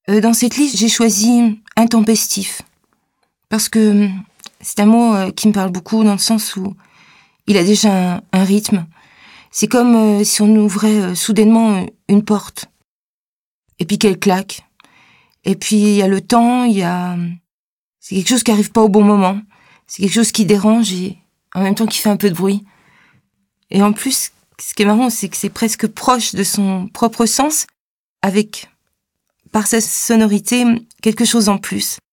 Dans cette liste, j'ai choisi intempestif. Parce que c'est un mot qui me parle beaucoup dans le sens où il a déjà un rythme. C'est comme si on ouvrait soudainement une porte. Et puis qu'elle claque. Et puis il y a le temps, c'est quelque chose qui arrive pas au bon moment. C'est quelque chose qui dérange et en même temps qui fait un peu de bruit. Et en plus, ce qui est marrant, c'est que c'est presque proche de son propre sens, avec, par sa sonorité, quelque chose en plus.